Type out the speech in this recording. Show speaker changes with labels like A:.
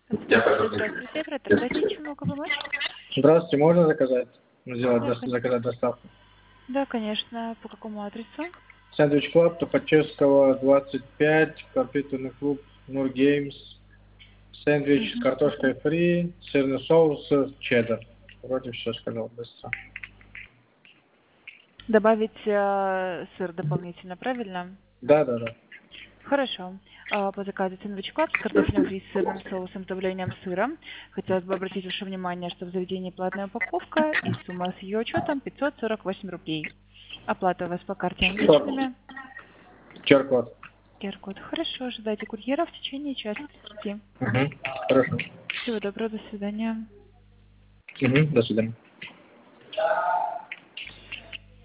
A: Здравствуйте, здравствуйте. Чем могу помочь?
B: Здравствуйте, можно заказать? Сделать
A: Да, конечно.
B: заказать доставку.
A: Да, конечно. По какому адресу?
B: Сэндвич Клаб, Тухачевского, 25, компьютерный клуб, Нур Геймс. Сэндвич с картошкой фри, сырный соус, чеддер. Вроде все сказал быстро.
A: Добавить сыр дополнительно, правильно?
B: Да, да, да.
A: Хорошо. По заказу сэндвич клаб с картофелем фри с сырным соусом, добавлением сыра. Хотелось бы обратить ваше внимание, что в заведении платная упаковка и сумма с ее учетом 548 рублей. Оплата у вас по карте наличными.
B: QR-код.
A: QR-код. Хорошо, ожидайте курьера в течение часа 30.
B: Угу. Хорошо.
A: Всего доброго, до свидания.
B: Угу. До свидания.